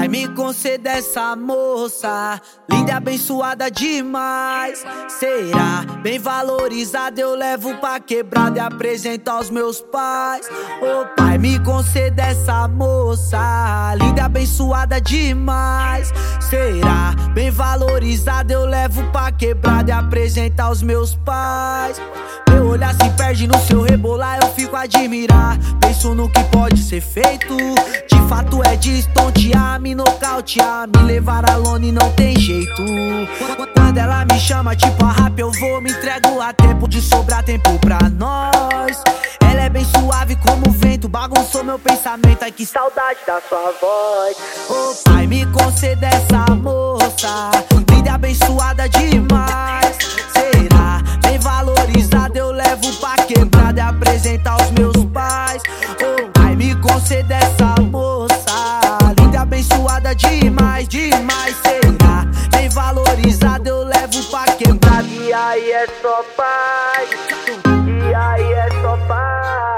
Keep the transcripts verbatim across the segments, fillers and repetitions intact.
me conceda essa moça, linda e abençoada demais. Será bem valorizada, eu levo pra quebrada e apresento aos meus pais. Ô pai, me conceda essa moça, linda e abençoada demais. Será bem valorizada, eu levo pra quebrada e apresento aos meus pais. Meu olhar se perde no seu rebolar, eu fico a admirar. Penso no que pode ser feito. De fato é de estontear, me nocautear, me levar a lona e não tem jeito. Quando ela me chama tipo a rap, eu vou, me entrego a tempo de sobrar tempo pra nós. Ela é bem suave como o vento, bagunçou meu pensamento. Ai que saudade da sua voz. Ô pai, me conceda essa moça, linda e abençoada demais. Será bem valorizada, eu levo pra quebrada e apresentar aos meus pais. Ô pai, me conceda essa moça, linda e abençoada demais, demais. Será bem valorizada, eu levo pra quebrada. E aí é só paz, e aí é só paz.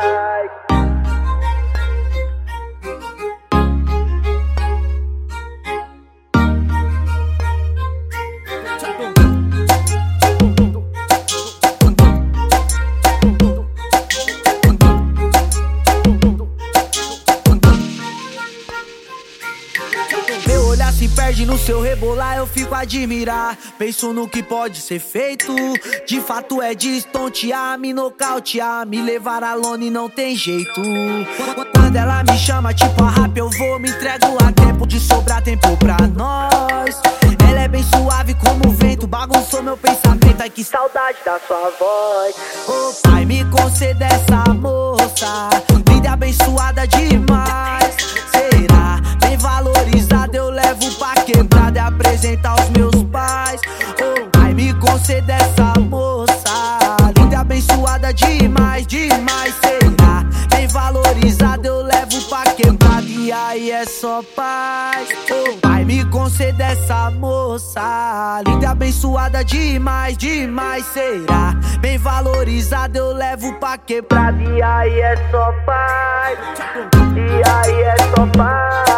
Meu olhar se perde no seu rebolar, eu fico a admirar. Penso no que pode ser feito. De fato é de estontear, me nocautear, me levar a lona e não tem jeito. Quando ela me chama tipo a rap, eu vou, me entrego a tempo de sobrar tempo pra nós. Ela é bem suave como o vento, bagunçou meu pensamento. Ai que saudade da sua voz. Ô pai, me conceda essa moça, linda e abençoada demais. Será bem valorizada, eu levo pra quebrada e apresentar aos meus pais. Ô pai, me conceda essa moça, linda e abençoada demais, demais. Será bem valorizada, eu levo pra quebrada. E aí é só paz. Ô pai, me conceda essa moça, linda e abençoada demais, demais. Será bem valorizada, eu levo pra quebrada. E aí é só paz, e aí é só paz.